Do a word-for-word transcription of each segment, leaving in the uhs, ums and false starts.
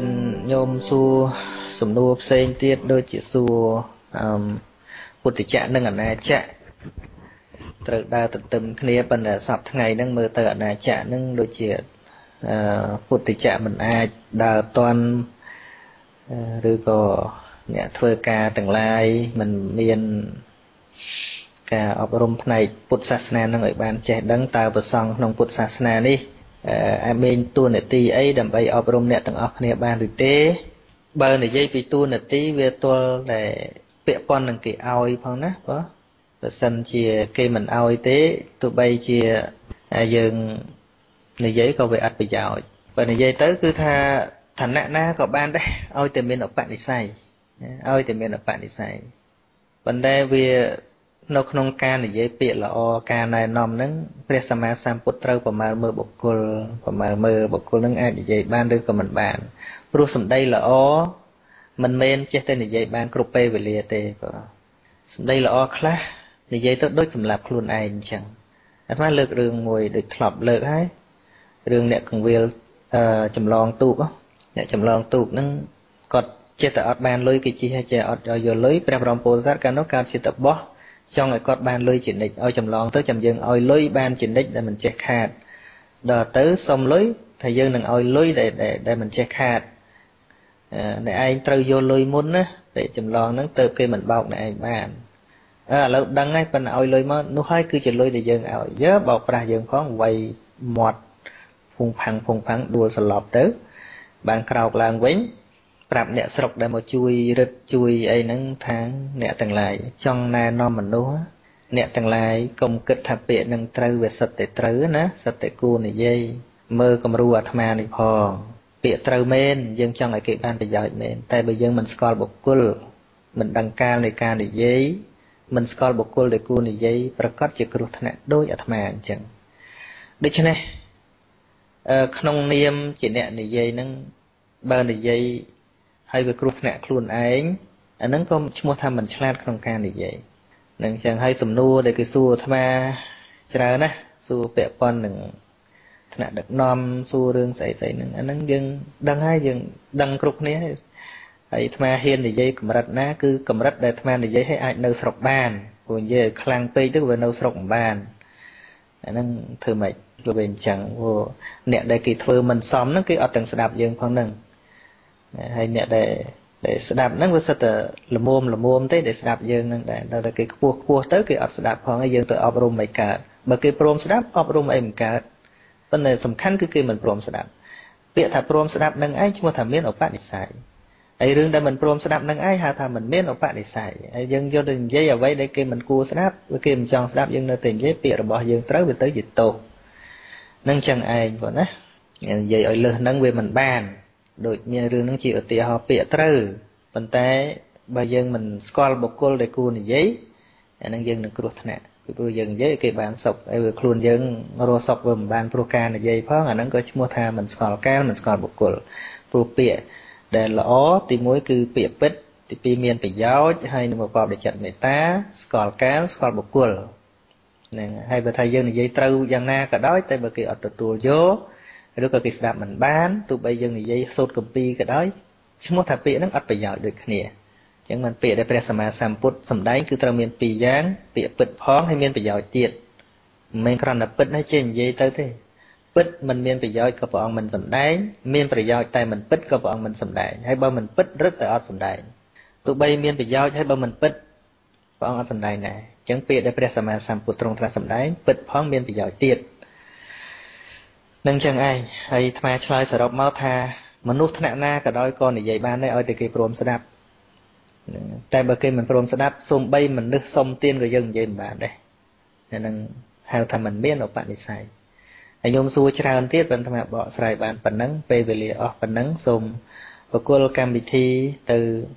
មានញោមសួរសំណួរផ្សេងទៀតដូចជាសួរអឺពុទ្ធចក្រនិងអនាចក្រត្រូវដើរទន្ទឹមគ្នាប៉ុន្តែសប្តាហ៍ថ្ងៃហ្នឹងមើលទៅអនាចក្រហ្នឹងដូចជាអឺពុទ្ធចក្រមិនអាចដើរតាន់ឬក៏អ្នកធ្វើការទាំងឡាយមិនមានការអប់រំផ្នែកពុទ្ធសាសនានឹងឲ្យបានចេះដឹងតើប្រសង់ក្នុងពុទ្ធសាសនានេះអាចមានទួនាទីអីដើម្បីអប់រំអ្នកទាំងអស់គ្នាបានឬទេបើនិយាយពីទួនាទីវាទល់តែពាក់ព័ន្ធនឹងគេឲ្យផងណាបើបើសិនជាគេមិនឲ្យទេទោះបីជាយើងនិយាយក៏វាអត់ប្រយោជន៍បើនិយាយទៅគឺថាឋានៈណាក៏បានដែរឲ្យតែមានឧបនិស្ស័យឲ្យតែមានឧបនិស្ស័យប៉ុន្តែវានៅក្នុងការនិយាយពាក្យល្អការណែនាំហ្នឹងព្រះសម្មាសម្ពុទ្ធត្រូវប្រមាលមើលបុគ្គលប្រមាលមើលបុគ្គលហ្នឹងអាចនិយាយបានឬក៏មិនបានព្រោះសម្ដីល្អមិនមែនចេះតែនិយាយបានគ្រប់ពេលវេលាទេបាទសម្ដីល្អខ្លះនិយាយទៅដូចសម្រាប់ខ្លួនឯងអញ្ចឹងអាត្មាលើករឿងមួយដូចធ្លាប់លើកហើយរឿងអ្នកកងវិលអឺចម្លងទូកអ្នកចម្លងទូកហ្នឹងគាត់ចិត្តតែអត់បានលុយគេជិះឲ្យចេះអត់ឲ្យយកលុយព្រះបរមពោធិសត្វកាលនោះកើតជាតបោះចង់ឲ្យគាត់បានលុយជានិច្ចឲ្យចម្លងទៅចាំយើងឲ្យលុយបានជានិច្ចដែលមិនចេះខាតដល់ទៅសុំលុយថាយើងនឹងឲ្យលុយដែលដែលមិនចេះខាតអ្នកឯងត្រូវយកលុយមុនណាពេលចម្លងហ្នឹងទៅគេមិនបោកអ្នកឯងបានអើឥឡូវដឹងហើយប៉ុន្តែឲ្យលុយមកនោះហើយគឺជាលុយដែលយើងឲ្យយើបោកប្រាស់យើងផងវាយមាត់ភុងផាំងភុងផាំងដួលសន្លប់ទៅបានក្រោកឡើងវិញប្រាប់អ្នកស្រុកដែលមកជួយរឹតជួយអីហ្នឹងថាអ្នកទាំងឡាយចង់ណែនាំមនុស្សអ្នកទាំងឡាយកុំគិតថាពាក្យនឹងត្រូវវាសិតតែត្រូវណាសិតតែគួរនិយាយមើលគំរូអាត្មានេះផងពាក្យត្រូវមែនយើងចង់ឲ្យគេបានប្រយោជន៍មែនតែបើយើងមិនស្គាល់បុគ្គលមិនដឹងកាលនៃការនិយាយមិនស្គាល់បុគ្គលដែលគួរនិយាយប្រកាសជាគ្រោះថ្នាក់ដោយអាត្មាអញ្ចឹងដូច្នេះក្នុងនាមជាអ្នកនិយាយហ្នឹងបើនិយាយហើយវាគ្រោះថ្នាក់ខ្លួនឯងអាហ្នឹងក៏ឈ្មោះថាមិនឆ្លាតក្នុងការនិយាយនឹងចឹងហើយសំណួរដែលគេសួរអាត្មាច្រើនណាស់សួរពាក់ព័ន្ធនឹងថ្នាក់ដឹកនាំសួររឿងស្អីស្អីហ្នឹងអាហ្នឹងយើងដឹងហើយយើងដឹងគ្រប់គ្នាហើយអាត្មាហ៊ាននិយាយកម្រិតណាគឺកម្រិតដែលអាត្មានិយាយឲ្យអាចនៅស្រុកបានព្រោះនិយាយខ្លាំងពេកទៅវានៅស្រុកមិនបានអាហ្នឹងធ្វើម៉េចគឺវាអញ្ចឹងព្រោះអ្នកដែលគេធ្វើមិនសមហ្នឹងគេអត់ទាំងស្ដាប់យើងផងហ្នឹងហើយអ្នកដែលដែលស្ដាប់ហ្នឹងវាសិតតែល្មមល្មមទេដែលស្ដាប់យើងហ្នឹងដែរដល់តែគេខ្ពស់ខ្ពស់ទៅគេអត់ស្ដាប់ផងហើយយើងទៅអប់រំមិនកើតបើគេព្រមស្ដាប់អប់រំអីមិនកើតប៉ុន្តែសំខាន់គឺគេមិនព្រមស្ដាប់ពាក្យថាព្រមស្ដាប់នឹងឯងឈ្មោះថាមានឧបនិស្ស័យហើយរឿងដែលមិនព្រមស្ដាប់នឹងឯងហៅថាមិនមានឧបនិស្ស័យហើយយើងយកទៅនិយាយអ្វីដែលគេមិនគួរស្ដាប់វាគេមិនចង់ស្ដាប់យើងនៅតែនិយាយពាក្យរបស់យើងត្រូវវាទៅជាទោសនឹងចឹងឯងបងណានិយាយឲ្យលើសហ្នឹងវាមិនបានដូចមានរឿងហ្នឹងជាឧទាហរណ៍ពាក្យត្រូវប៉ុន្តែបើយើងមិនស្គាល់បុគ្គលដែលគួរនិយាយអាហ្នឹងយើងនឹងគ្រោះថ្នាក់ពីព្រោះយើងនិយាយគេបានសុខហើយវាខ្លួនយើងរស់សុខវាមិនបានព្រោះការនិយាយផងអាហ្នឹងក៏ឈ្មោះថាមិនស្គាល់កាលមិនស្គាល់បុគ្គលព្រោះពាក្យដែលល្អទីមួយគឺពាក្យពិតទីពីរមានប្រយោជន៍ហើយនឹងប្រកបដោយចិត្តមេត្តាស្គាល់កាលស្គាល់បុគ្គលហ្នឹងហើយបើថាយើងនិយាយត្រូវយ៉ាងណាក៏ដោយតែបើគេអត់ទទួលយកឬក៏គេស្ដាប់មិនបានទោះបីយើងនិយាយសូត្រគម្ពីរក៏ដោយឈ្មោះថាពាក្យហ្នឹងអត់ប្រយោជន៍ដូចគ្នាអញ្ចឹងមិនពាក្យដែលព្រះសម្មាសម្ពុទ្ធសម្ដែងគឺត្រូវមានពីរយ៉ាងពាក្យពិតផងហើយមានប្រយោជន៍ទៀតមិនមែនគ្រាន់តែពិតហើយចេះនិយាយទៅទេពិតមិនមានប្រយោជន៍ក៏ព្រះអង្គមិនសម្ដែងមានប្រយោជន៍តែមិនពិតក៏ព្រះអង្គមិនសម្ដែងហើយបើមិនពិតរឹតតែអត់សម្ដែងទោះបីមានប្រយោជន៍ហើយបើមិនពិតព្រះអង្គអត់សម្ដែងដែរអញ្ចឹងពាក្យដែលព្រះសម្មាសម្ពុទ្ធទ្រង់ត្រាស់សម្ដែងពិតផងមានប្រយោជន៍ទៀតនឹងចឹងឯងហើយអាត្មាឆ្លើយសរុបមកថាមនុស្សថ្នាក់ណាក៏ដោយក៏និយាយបានដែរឲ្យតែគេព្រមស្ដាប់តែបើគេមិនព្រមស្ដាប់សូម្បីមនុស្សសុំទានក៏យើងនិយាយមិនបានដែរអានឹងហៅថាមិនមានឧបនិស្ស័យហើយញោមសួរច្រើនទៀតប៉ុន្តែអាត្មាបកស្រាយបានប៉ុណ្ណឹងពេលវេលាអស់ប៉ុណ្ណឹងសូមបកគលកម្មវិធីទៅ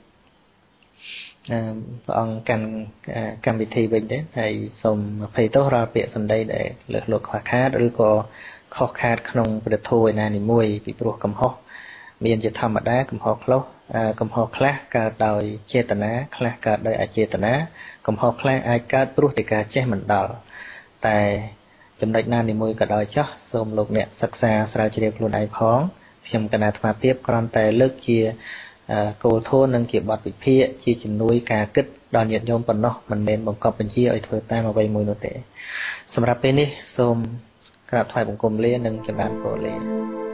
ព្រះអង្គកាន់កម្មវិធីវិញទេហើយសូមអភ័យទោសរាល់ពាក្យសម្ដីដែលលើសលោកខ្វះខាតឬក៏ខុសខាតក្នុងព្រះធម៌ឯណានីមួយពីព្រោះកំហុសមានជាធម្មតាកំហុសខ្លះកំហុសខ្លះកើតដោយចេតនាខ្លះកើតដោយអចេតនាកំហុសខ្លះអាចកើតព្រោះតែការចេះមិនដល់តែចំណុចណានីមួយក៏ដោយចោះសូមលោកអ្នកសិក្សាស្រាវជ្រាវខ្លួនឯងផងខ្ញុំកណាអាត្មាភាពគ្រាន់តែលើកជាគោលធម៌និងជាបទវិភាគជាជំនួយការគិតដល់ញាតិញោមប៉ុណ្ណោះមិនមែនបង្កប់បញ្ជាឲ្យធ្វើតាមអ្វីមួយនោះទេសម្រាប់ពេលនេះសូមក្រាបថ្វាយបង្គំលានិងចម្រើនពរលា